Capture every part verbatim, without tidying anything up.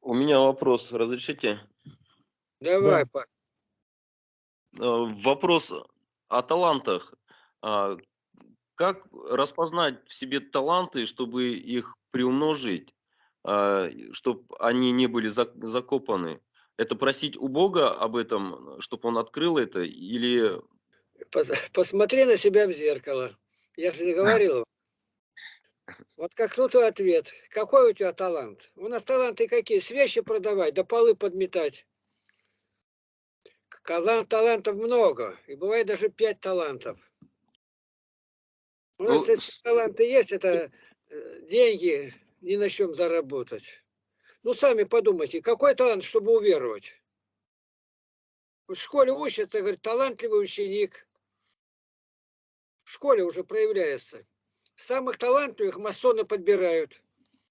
У меня вопрос, разрешите? Давай, Да. па. Э, вопрос о талантах. А, как распознать в себе таланты, чтобы их приумножить, а, чтоб они не были зак закопаны? Это просить у Бога об этом, чтобы Он открыл это, или Пос посмотри на себя в зеркало. Я же говорил. Вот как крутой ответ. Какой у тебя талант? У нас таланты какие? Свечи продавать, да полы подметать. Кала талантов много, и бывает даже пять талантов. У нас ну, если таланты есть, это, э, деньги ни на чем заработать. Ну, сами подумайте, какой талант, чтобы уверовать? Вот в школе учатся, говорит, талантливый ученик. В школе уже проявляется. Самых талантливых масоны подбирают.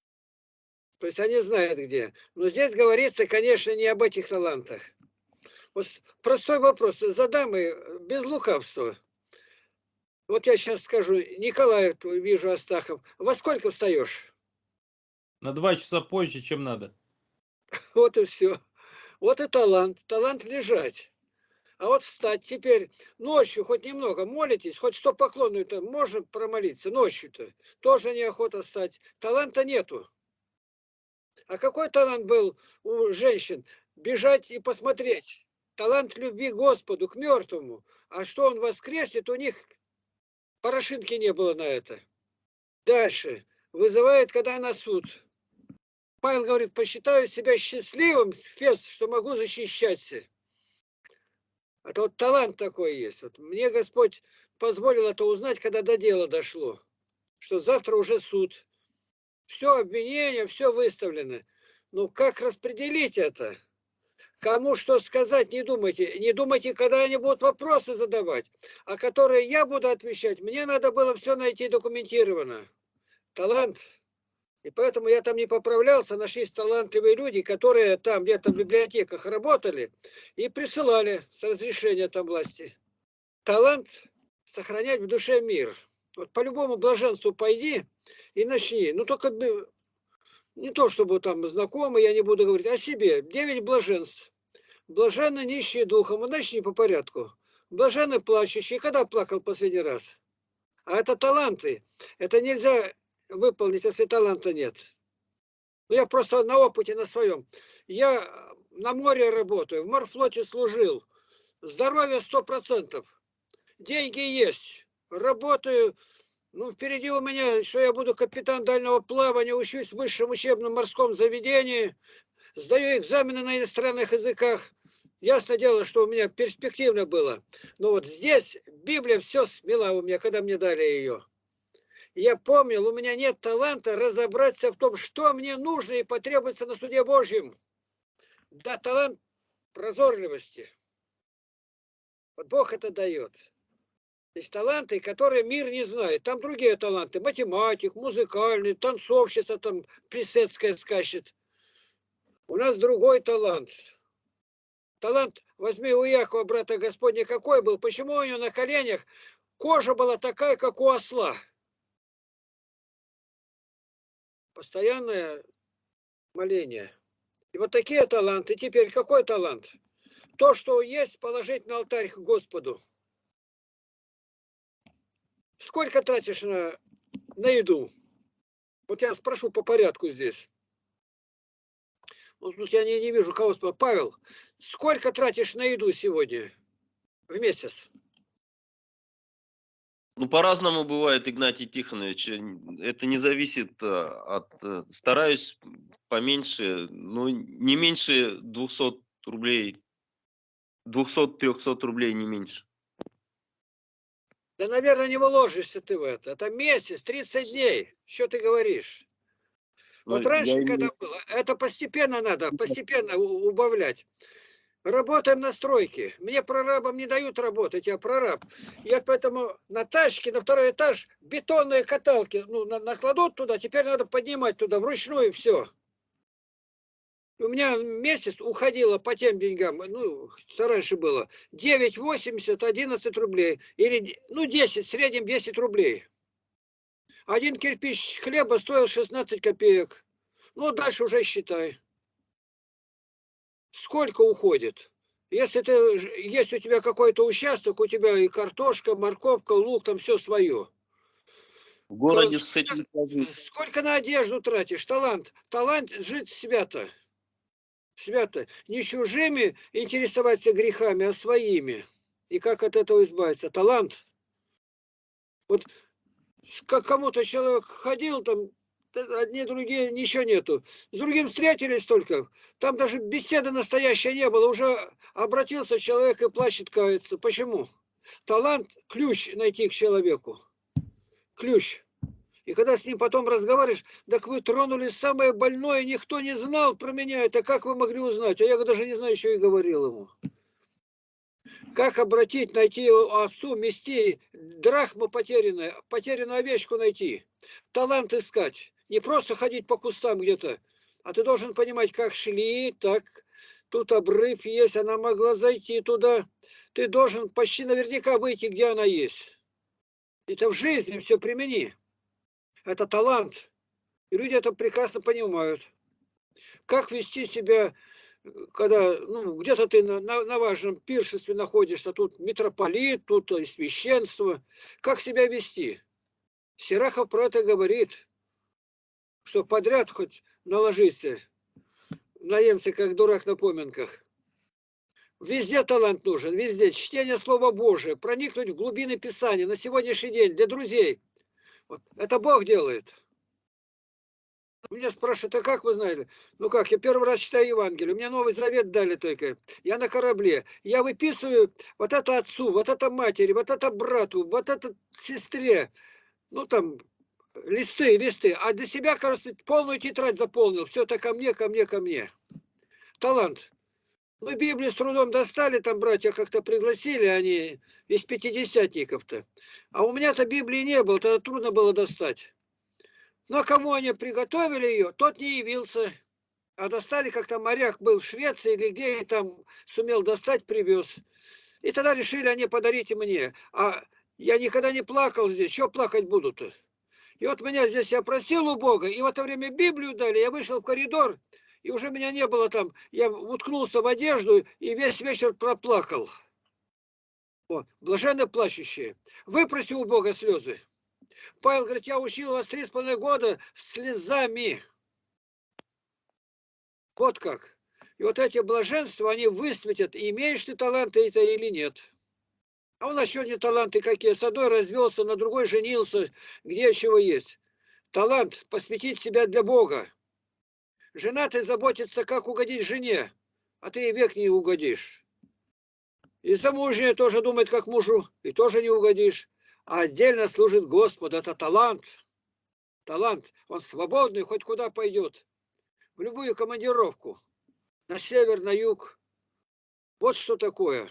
То есть они знают где. Но здесь говорится, конечно, не об этих талантах. Вот простой вопрос задам и без лукавства. Вот я сейчас скажу, Николай, вижу, Астахов, во сколько встаешь? На два часа позже, чем надо. Вот и все. Вот и талант. Талант лежать. А вот встать теперь ночью хоть немного молитесь, хоть сто поклонов-то можно промолиться ночью-то. Тоже неохота встать. Таланта нету. А какой талант был у женщин? Бежать и посмотреть. Талант любви к Господу, к мертвому. А что он воскреснет, у них порошинки не было на это. Дальше. Вызывает, когда на суд. Павел говорит, посчитаю себя счастливым, Фес, что могу защищаться. Это вот талант такой есть. Вот мне Господь позволил это узнать, когда до дела дошло. Что завтра уже суд. Все обвинения, все выставлено. Ну как распределить это? Кому что сказать, не думайте. Не думайте, когда они будут вопросы задавать, а которые я буду отвечать. Мне надо было все найти документированно. Талант. И поэтому я там не поправлялся. Нашлись талантливые люди, которые там где-то в библиотеках работали и присылали с разрешения там власти. Талант сохранять в душе мир. Вот по любому блаженству пойди и начни. Ну только не то, чтобы там знакомый, я не буду говорить, о себе. Девять блаженств. Блаженны нищие духом. Вот начни по порядку. Блаженны плачущие. Когда плакал последний раз? А это таланты. Это нельзя выполнить, если таланта нет. Ну, я просто на опыте, на своем. Я на море работаю, в морфлоте служил. Здоровье сто процентов. Деньги есть. Работаю. Ну, впереди у меня, что я буду капитан дальнего плавания, учусь в высшем учебном морском заведении, сдаю экзамены на иностранных языках. Ясно дело, что у меня перспективно было. Но вот здесь Библия все смела у меня, когда мне дали ее. Я помнил, у меня нет таланта разобраться в том, что мне нужно и потребуется на суде Божьем. Да, талант прозорливости. Вот Бог это дает. Есть таланты, которые мир не знает. Там другие таланты. Математик, музыкальный, танцовщица там Плисецкая скачет. У нас другой талант. Талант, возьми у Якова, брата Господня, какой был? Почему у него на коленях кожа была такая, как у осла? Постоянное моление. И вот такие таланты. Теперь какой талант? То, что есть, положить на алтарь к Господу. Сколько тратишь на, на еду? Вот я спрошу по порядку здесь. Вот тут я не, не вижу кого спрашивать. Павел, сколько тратишь на еду сегодня в месяц? ну, по-разному бывает, Игнатий Тихонович. Это не зависит от... Стараюсь поменьше, ну, не меньше двухсот рублей. двухсот-трехсот рублей, не меньше. Да, наверное, не вложишься ты в это. Это месяц, тридцать дней. Что ты говоришь? Ну, Вот я раньше, когда имею... было, это постепенно надо, постепенно убавлять. Работаем на стройке. Мне прорабам не дают работать, я прораб. Я поэтому на тачке, на второй этаж, бетонные каталки, ну, накладут туда, теперь надо поднимать туда вручную все. У меня месяц уходило по тем деньгам, ну, что раньше было, девять восемьдесят, одиннадцать рублей. Или, ну, десять, в среднем десять рублей. Один кирпич хлеба стоил шестнадцать копеек. Ну, дальше уже считай. сколько уходит? Если ты, есть у тебя какой-то участок, у тебя и картошка, морковка, лук, там все свое. В городе с этим сложно. Сколько на одежду тратишь? Талант. Талант жить себя-то. Себя-то. Не чужими интересоваться грехами, а своими. И как от этого избавиться? Талант. Вот как кому-то человек ходил, там одни другие, ничего нету. С другим встретились только. Там даже беседы настоящей не было. Уже обратился человек и плачет, кается. Почему? Талант – ключ найти к человеку. Ключ. И когда с ним потом разговариваешь, так вы тронули самое больное, никто не знал про меня. Это как вы могли узнать? А я даже не знаю, что и говорил ему. Как обратить, найти отцу, мести, драхму потерянную, потерянную овечку найти, талант искать. Не просто ходить по кустам где-то, а ты должен понимать, как шли, так, тут обрыв есть, она могла зайти туда. Ты должен почти наверняка выйти, где она есть. Это в жизни все примени. Это талант. И люди это прекрасно понимают. Как вести себя, когда ну, где-то ты на, на, на важном пиршестве находишься, тут митрополит, тут и священство. Как себя вести? Сирахов про это говорит, что подряд хоть наложиться, наемся, как дурак на поминках. Везде талант нужен, везде. Чтение Слова Божия, проникнуть в глубины Писания на сегодняшний день для друзей. Вот. Это Бог делает. Меня спрашивают, а как вы знаете? Ну как, я первый раз читаю Евангелие, мне Новый Завет дали только. Я на корабле. Я выписываю вот это отцу, вот это матери, вот это брату, вот это сестре. Ну там, листы, листы. А для себя, кажется, полную тетрадь заполнил. Все это ко мне, ко мне, ко мне. Талант. Ну, Библию с трудом достали, там братья как-то пригласили, они из пятидесятников-то. А у меня-то Библии не было, тогда трудно было достать. Но кому они приготовили ее, тот не явился. А достали, как-то моряк был в Швеции или где, и там сумел достать, привез. И тогда решили они подарить мне. А я никогда не плакал здесь, что плакать буду-то? И вот меня здесь я просил у Бога, и в это время Библию дали, я вышел в коридор, и уже меня не было там. Я уткнулся в одежду и весь вечер проплакал. Вот, блаженно плачущие. Выпроси у Бога слезы. Павел говорит, я учил вас три с половиной года слезами. Вот как. И вот эти блаженства, они высветят, имеешь ты таланты это или нет. А у нас сегодня таланты какие? С одной развелся, на другой женился, где чего есть. Талант посвятить себя для Бога. Женатый заботится, как угодить жене, а ты ей век не угодишь. И замужняя тоже думает, как мужу, и тоже не угодишь. А отдельно служит Господу. Это талант. Талант. Он свободный, хоть куда пойдет. В любую командировку. На север, на юг. Вот что такое.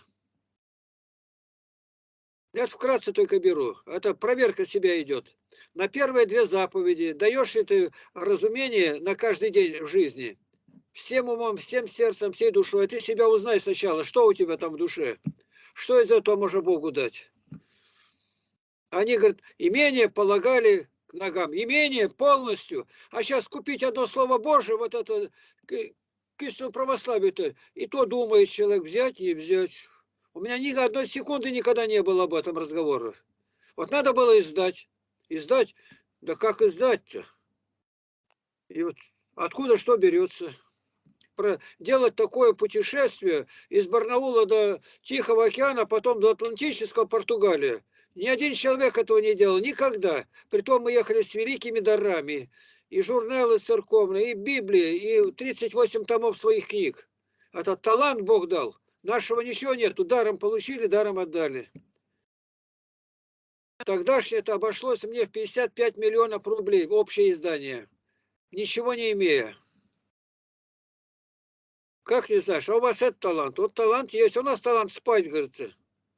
Я вкратце только беру. Это проверка себя идет. На первые две заповеди даешь ли ты разумение на каждый день в жизни. Всем умом, всем сердцем, всей душой. А ты себя узнай сначала, что у тебя там в душе. Что из этого можно Богу дать. Они, говорят, имение полагали к ногам. Имение полностью. А сейчас купить одно слово Божие, вот это к истинному православию-то, и то думает человек, взять, не взять. У меня ни одной секунды никогда не было об этом разговора. Вот надо было издать. Издать. Да как издать-то? И вот откуда что берется? Про... Делать такое путешествие из Барнаула до Тихого океана, потом до Атлантического Португалия. Ни один человек этого не делал. Никогда. Притом мы ехали с великими дарами. И журналы церковные, и Библия, и тридцать восемь томов своих книг. Этот талант Бог дал. Нашего ничего нету. Даром получили, даром отдали. Тогдашнее это обошлось мне в пятьдесят пять миллионов рублей. Общее издание. Ничего не имея. Как не знаешь? А у вас это талант? Вот талант есть. У нас талант спать, говорится.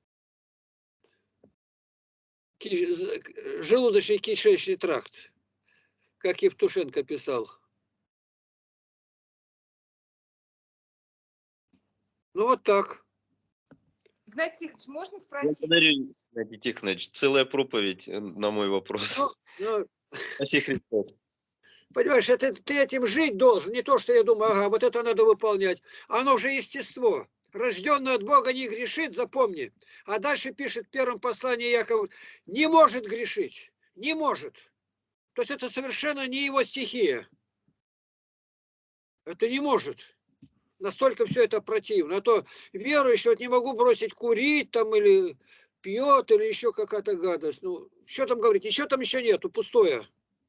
Желудочный кишечный тракт. Как Евтушенко писал. Ну вот так. Игнатий Тихонович, можно спросить? Благодарю, Игнатий Тихонович. Целая проповедь на мой вопрос. Ну, ну, Спаси Христос. Понимаешь, это ты этим жить должен, не то, что я думаю, ага, вот это надо выполнять. Оно уже естество. Рожденный от Бога не грешит, запомни. А дальше пишет в первом послании Яков, не может грешить, не может. То есть это совершенно не его стихия. Это не может. Настолько все это противно. А то верующий, вот не могу бросить курить там или пьет, или еще какая-то гадость. Ну, что там говорить? Еще там еще нету, пустое.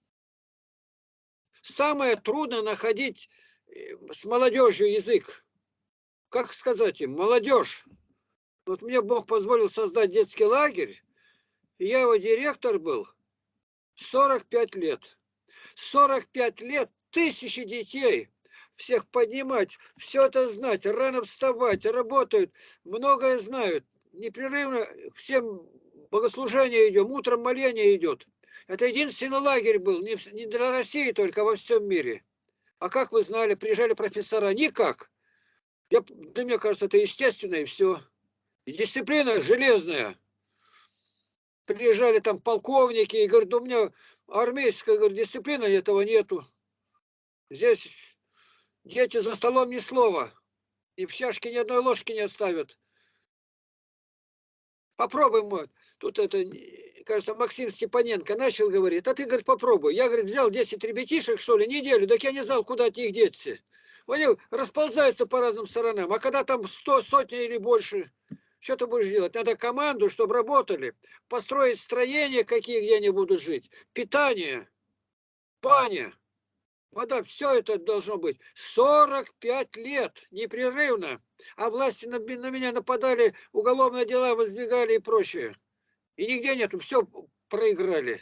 Самое трудно находить с молодежью язык. Как сказать им? Молодежь. Вот мне Бог позволил создать детский лагерь. И я его директор был сорок пять лет. сорок пять лет, тысячи детей. Всех поднимать, все это знать, рано вставать, работают, многое знают. Непрерывно всем богослужение идем, утром моление идет. Это единственный лагерь был, не для России только, а во всем мире. А как вы знали, приезжали профессора? Никак. Я, да, мне кажется, это естественно и все. И дисциплина железная. Приезжали там полковники и говорят, да у меня армейская, говорит, дисциплина, этого нету. Здесь дети за столом ни слова. И в чашке ни одной ложки не оставят. Попробуем мы. Тут это, кажется, Максим Степаненко начал говорить. А ты, говорит, попробуй. Я, говорит, взял десять ребятишек, что ли, неделю. Так я не знал, куда от них деться. Они расползаются по разным сторонам. А когда там сто, сотни или больше, что ты будешь делать? Надо команду, чтобы работали. Построить строения, какие, где они будут жить. Питание. Баня. Вода, все это должно быть. сорок пять лет непрерывно. А власти на, на меня нападали, уголовные дела воздвигали и прочее. И нигде нету, все проиграли.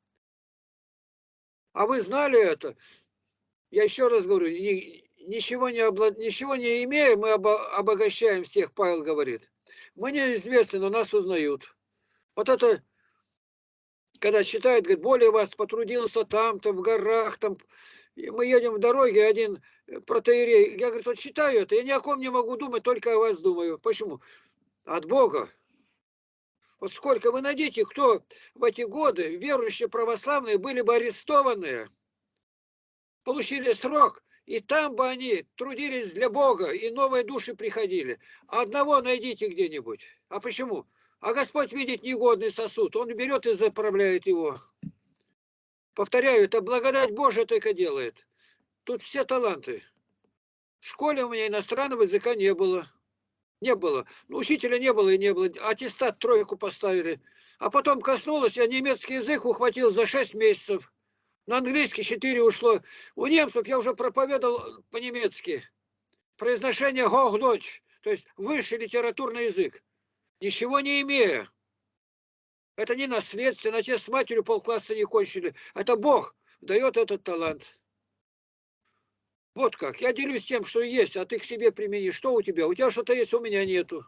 А вы знали это? Я еще раз говорю, ни, ничего, не облад... ничего не имея, мы обо... обогащаем всех, Павел говорит. Мы неизвестны, но нас узнают. Вот это, когда читают, говорит, более вас потрудился там-то, в горах, там... И мы едем в дороге, один протоиерей, я, говорит, вот читаю это, я ни о ком не могу думать, только о вас думаю. Почему? От Бога. Вот сколько вы найдите, кто в эти годы, верующие православные, были бы арестованы, получили срок, и там бы они трудились для Бога, и новые души приходили. А одного найдите где-нибудь. А почему? А Господь видит негодный сосуд, Он берет и заправляет его. Повторяю, это благодать Божия только делает. Тут все таланты. В школе у меня иностранного языка не было. Не было. Ну, учителя не было и не было. Аттестат тройку поставили. А потом коснулось, я немецкий язык ухватил за шесть месяцев. На английский четыре ушло. У немцев я уже проповедовал по-немецки. Произношение Hochdeutsch, то есть высший литературный язык. Ничего не имея. Это не наследствие, отец с матерью полкласса не кончили. Это Бог дает этот талант. Вот как. Я делюсь тем, что есть, а ты к себе примени. Что у тебя? У тебя что-то есть, у меня нету.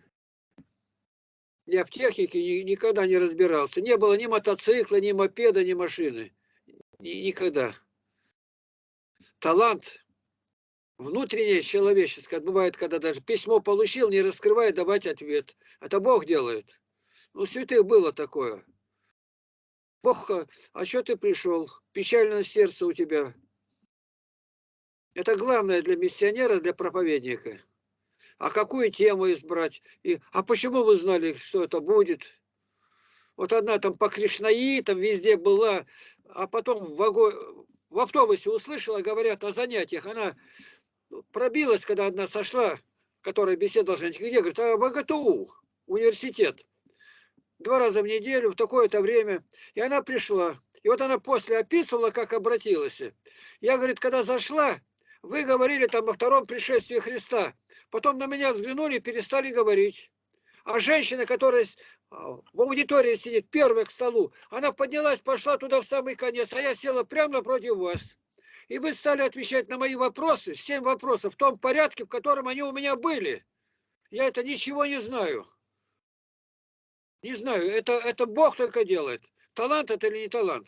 Я в технике ни, никогда не разбирался. Не было ни мотоцикла, ни мопеда, ни машины. Ни, никогда. Талант внутреннее, человеческое. Бывает, когда даже письмо получил, не раскрывая, давать ответ. Это Бог делает. Ну, святых было такое. Бог, а что ты пришел? Печальное сердце у тебя. Это главное для миссионера, для проповедника. А какую тему избрать? И, а почему вы знали, что это будет? Вот одна там по Кришнаи, там везде была, а потом в, вагон, в автобусе услышала, говорят о занятиях. Она пробилась, когда одна сошла, которая беседовала, где, говорит, а в ГТУ, университет. Два раза в неделю, в такое-то время. И она пришла. И вот она после описывала, как обратилась. Я, говорит, когда зашла, вы говорили там о втором пришествии Христа. Потом на меня взглянули и перестали говорить. А женщина, которая в аудитории сидит, первая к столу, она поднялась, пошла туда в самый конец, а я села прямо напротив вас. И вы стали отвечать на мои вопросы, семь вопросов, в том порядке, в котором они у меня были. Я это ничего не знаю. Не знаю, это, это Бог только делает. Талант это или не талант?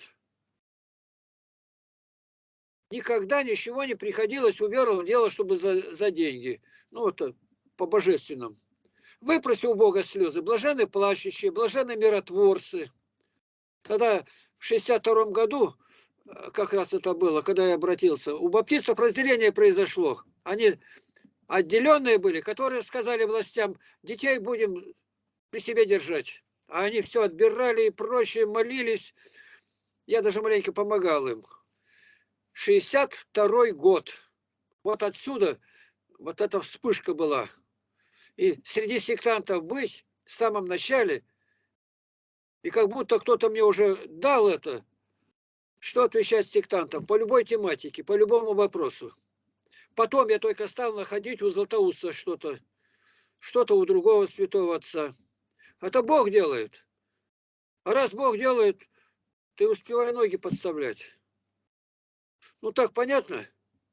Никогда ничего не приходилось уверовать в дело, чтобы за, за деньги. Ну, вот по-божественному. Выпроси у Бога слезы. Блаженны плачущие, блаженны миротворцы. Когда в шестьдесят втором году как раз это было, когда я обратился. У баптистов разделение произошло. Они отделенные были, которые сказали властям, детей будем при себе держать. А они все отбирали и прочее, молились. Я даже маленько помогал им. шестьдесят второй год. Вот отсюда вот эта вспышка была. И среди сектантов быть в самом начале, и как будто кто-то мне уже дал это, что отвечать сектантам по любой тематике, по любому вопросу. Потом я только стал находить у Златоуста что-то, что-то у другого святого отца. Это Бог делает. А раз Бог делает, ты успевай ноги подставлять. Ну так понятно?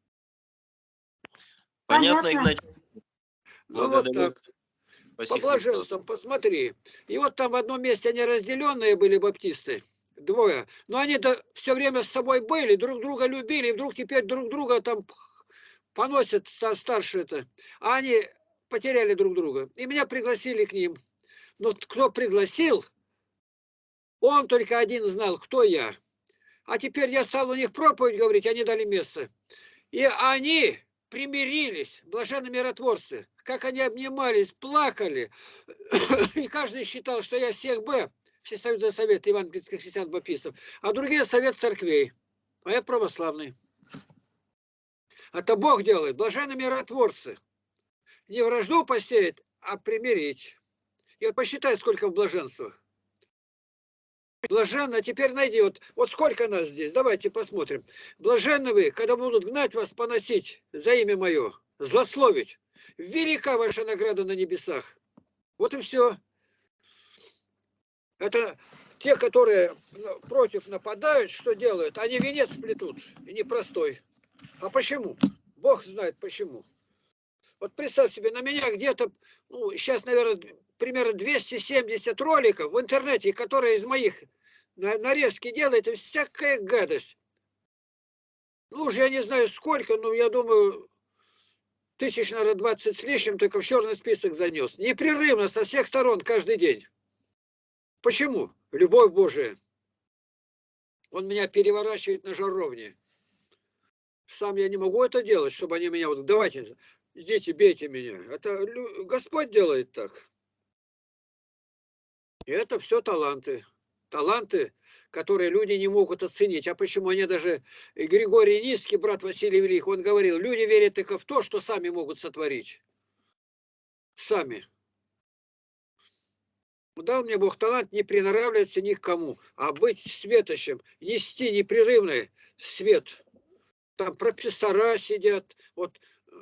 Понятно, Игнатий. Ну вот Благодарю. так. По Спасибо, блаженствам посмотри. И вот там в одном месте они разделенные были баптисты. Двое. Но они все время с собой были, друг друга любили, и вдруг теперь друг друга там поносят старшие это. А они потеряли друг друга. И меня пригласили к ним. Но кто пригласил, он только один знал, кто я. А теперь я стал у них проповедь говорить, они дали место. И они примирились, блаженные миротворцы. Как они обнимались, плакали. И каждый считал, что я всех Б, Всесоюзный совет евангельских христиан баптистов, а другие совет церквей. А я православный. Это Бог делает, блаженные миротворцы. Не вражду посеять, а примирить. И вот посчитай, сколько в блаженствах. Блаженно, теперь найди, вот, вот сколько нас здесь, давайте посмотрим. Блаженны вы, когда будут гнать вас, поносить за имя мое, злословить. Велика ваша награда на небесах. Вот и все. Это те, которые против нападают, что делают? Они венец плетут, и непростой. А почему? Бог знает почему. Вот представь себе, на меня где-то, ну, сейчас, наверное, примерно двести семьдесят роликов в интернете, которые из моих нарезки делают, и всякая гадость. Ну, уже я не знаю сколько, но я думаю, тысяч, наверное, двадцать с лишним только в черный список занес. Непрерывно, со всех сторон, каждый день. Почему? Любовь Божия. Он меня переворачивает на жаровне. Сам я не могу это делать, чтобы они меня вот, давайте, идите, бейте меня. Это Господь делает так. И это все таланты. Таланты, которые люди не могут оценить. А почему они даже... Григорий Низкий, брат Василий Великий, он говорил, люди верят только в то, что сами могут сотворить. Сами. Дал мне Бог талант не приноравливаться ни к кому, а быть светощем, нести непрерывный свет. Там профессора сидят, вот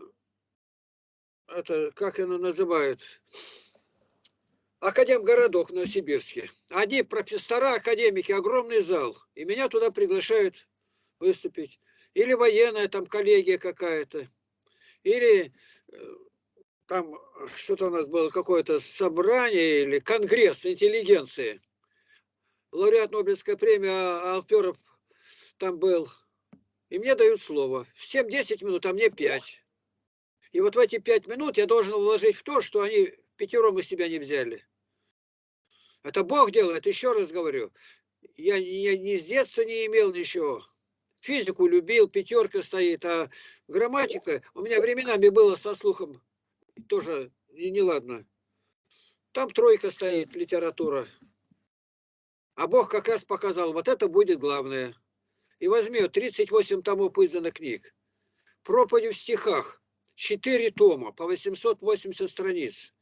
это, как оно называют, Академгородок в Новосибирске. Они профессора, академики, огромный зал. И меня туда приглашают выступить. Или военная там коллегия какая-то. Или там что-то у нас было, какое-то собрание или конгресс интеллигенции. Лауреат Нобелевской премии Алперов там был. И мне дают слово. Всем десять минут, а мне пять. И вот в эти пять минут я должен вложить в то, что они пятером из себя не взяли. Это Бог делает, еще раз говорю. Я ни, ни с детства не имел ничего. Физику любил, пятерка стоит, а грамматика у меня временами было со слухом тоже неладно. Там тройка стоит, литература. А Бог как раз показал, вот это будет главное. И возьми тридцать восемь томов изданных книг. Проповеди в стихах. четыре тома по восемьсот восемьдесят страниц.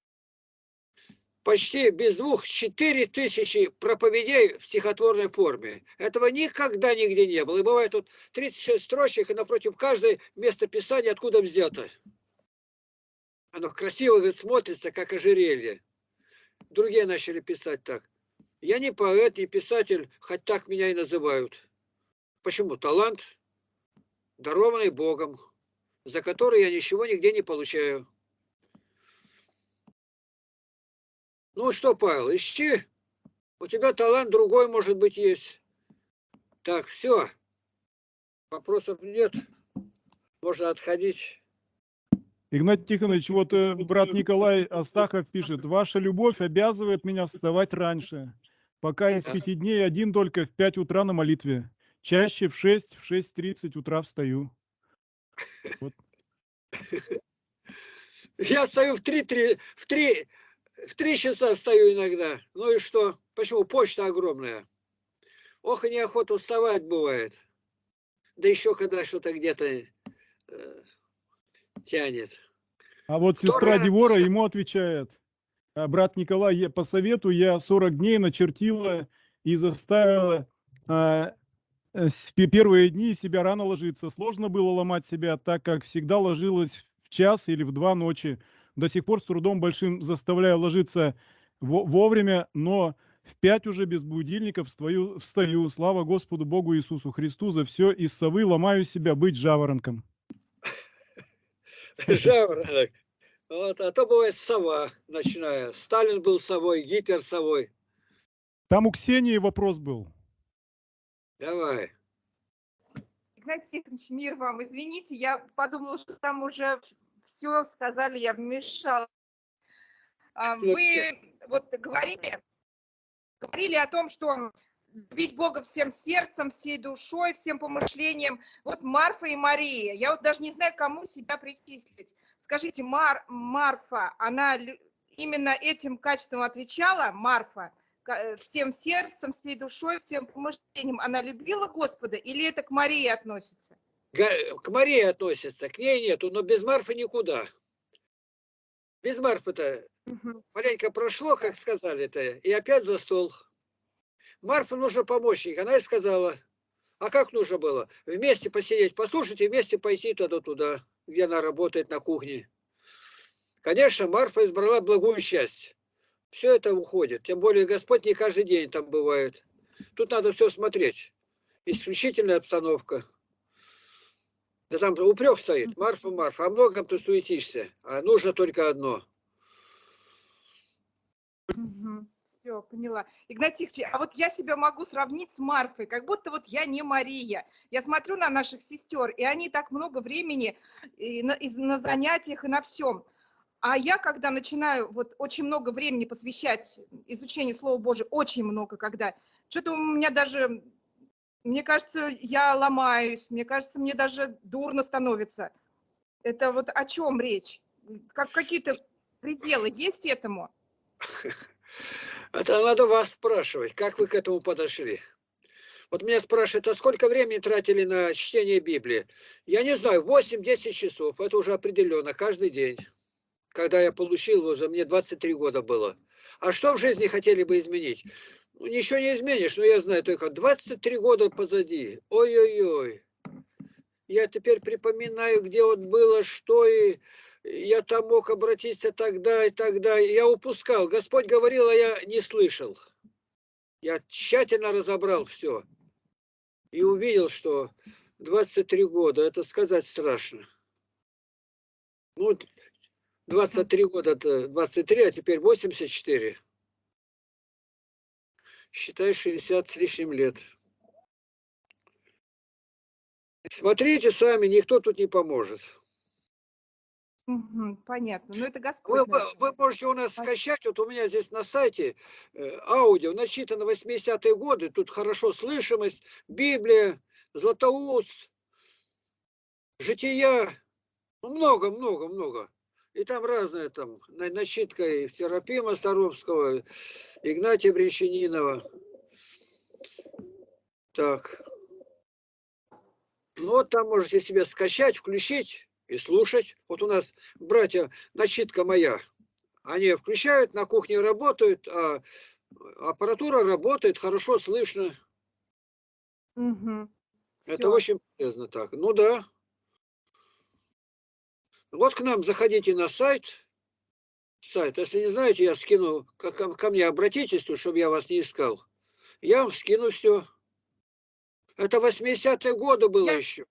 Почти без двух четыре тысячи проповедей в стихотворной форме. Этого никогда нигде не было. И бывает тут тридцать шесть строчек, и напротив каждой место писания откуда взято. Оно красиво, говорит, смотрится, как ожерелье. Другие начали писать так. Я не поэт, не писатель, хоть так меня и называют. Почему? Талант, дарованный Богом, за который я ничего нигде не получаю. Ну что, Павел, ищи. У тебя талант другой, может быть, есть. Так, все. Вопросов нет. Можно отходить. Игнатий Тихонович, вот э, брат Николай Астахов пишет, ваша любовь обязывает меня вставать раньше, пока из пяти дней один только в пять утра на молитве. чаще в шесть, в шесть тридцать утра встаю. Вот. Я встаю в три, три, в три, в три часа встаю иногда. Ну и что? Почему? Почта огромная. Ох, и неохота вставать бывает. Да еще когда что-то где-то э, тянет. А вот Кто сестра рано- Девора ему отвечает: «А, брат Николай, я, по совету я сорок дней начертила и заставила а, э, с- пе- первые дни себя рано ложиться. Сложно было ломать себя, так как всегда ложилась в час или в два ночи. До сих пор с трудом большим заставляю ложиться во- вовремя, но в пять уже без будильников встаю, встаю. Слава Господу Богу Иисусу Христу за все. Из совы ломаю себя быть жаворонком». Жаворонок. Вот, а то бывает сова ночная. Сталин был совой, Гитлер совой. Там у Ксении вопрос был. Давай. Игнатий Тихонович, мир вам. Извините, я подумала, что там уже все сказали, я вмешала. А, Вы вот говорили, говорили о том, что любить Бога всем сердцем, всей душой, всем помышлением. Вот Марфа и Мария. Я вот даже не знаю, кому себя причислить. Скажите, Мар, Марфа, она лю- именно этим качеством отвечала, Марфа, ка- всем сердцем, всей душой, всем помышлением. Она любила Господа или это к Марии относится? Га- К Марии относится, к ней нету, но без Марфы никуда. Без Марфы-то Мгм. маленько прошло, как сказали-то, и опять за стол. Марфе нужен помощник. Она и сказала, а как нужно было? Вместе посидеть, послушать и вместе пойти туда-туда, где она работает на кухне. Конечно, Марфа избрала благую часть. Все это уходит. Тем более Господь не каждый день там бывает. Тут надо все смотреть. Исключительная обстановка. Да там упрек стоит. Марфа, Марфа, о многом ты суетишься. А нужно только одно. Все, поняла. Игнатий Тихонович, а вот я себя могу сравнить с Марфой, как будто вот я не Мария. Я смотрю на наших сестер, и они так много времени и на, и на занятиях, и на всем. А я, когда начинаю вот очень много времени посвящать изучению Слова Божьего, очень много, когда что-то у меня даже, мне кажется, я ломаюсь, мне кажется, мне даже дурно становится. Это вот о чем речь? Как какие-то пределы есть этому? Это надо вас спрашивать, как вы к этому подошли. Вот меня спрашивают, а сколько времени тратили на чтение Библии? Я не знаю, восемь-десять часов, это уже определенно, каждый день. Когда я получил, уже мне двадцать три года было. А что в жизни хотели бы изменить? Ну, ничего не изменишь, но я знаю только двадцать три года позади. Ой-ой-ой. Я теперь припоминаю, где вот было, что и я там мог обратиться тогда и тогда. Я упускал. Господь говорил, а я не слышал. Я тщательно разобрал все. И увидел, что двадцать три года, это сказать страшно. Ну, двадцать три года, это двадцать три, а теперь восемьдесят четыре. Считай, шестьдесят с лишним лет. Смотрите сами, никто тут не поможет. Мгм, понятно. Ну, это Вы, Господь, вы, наверное. вы можете у нас скачать, вот у меня здесь на сайте э, аудио, насчитано восьмидесятые годы, тут хорошо слышимость, Библия, Златоуст, Жития, ну, много, много, много. И там разное, там, на- начитка и Серафима Саровского, Игнатия Брещанинова. Так. Ну, вот там можете себе скачать, включить и слушать. Вот у нас, братья, начитка моя. Они включают, на кухне работают, а аппаратура работает, хорошо слышно. Мгм. Это Всё. очень полезно так. Ну да. Вот к нам заходите на сайт. Сайт. Если не знаете, я скину, ко, ко- ко мне обратитесь, тут, чтобы я вас не искал. Я вам скину все. Это восьмидесятые годы было Я- еще.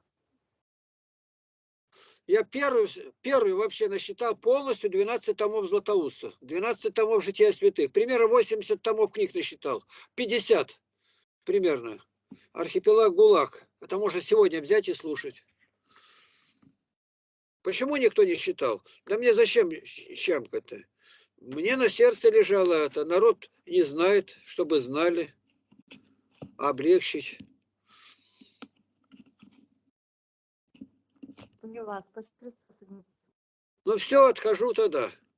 Я первый, первый вообще насчитал полностью двенадцать томов Златоуста. двенадцать томов Жития святых. Примерно восемьдесят томов книг насчитал. пятьдесят примерно. Архипелаг ГУЛАГ. Это можно сегодня взять и слушать. Почему никто не считал? Да мне зачем щамкать-то? Мне на сердце лежало это. Народ не знает, чтобы знали. Облегчить. Поняла. Спасибо, Христос. Ну все, отхожу тогда.